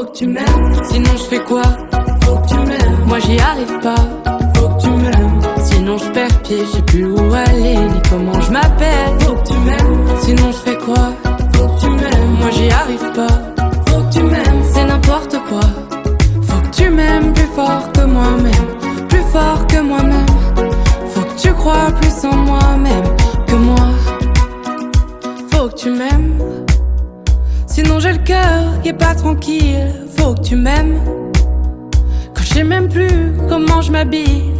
que tu m'aimes. Sinon je fais quoi? Faut que tu m'aimes. Moi j'y arrive pas. Faut que tu m'aimes. Sinon je perds pied, je sais plus où aller ni comment je m'appelle. Faut que tu m'aimes. Sinon je fais quoi? Faut que tu m'aimes. Moi j'y arrive pas. Faut que tu m'aimes. C'est n'importe quoi. Faut que tu m'aimes plus fort que moi-même, plus fort que moi-même. Faut que tu crois plus en moi-même que moi. Faut que tu m'aimes. Sinon j'ai le cœur qui est pas tranquille. Faut que tu m'aimes. Quand je sais même plus comment je m'habille,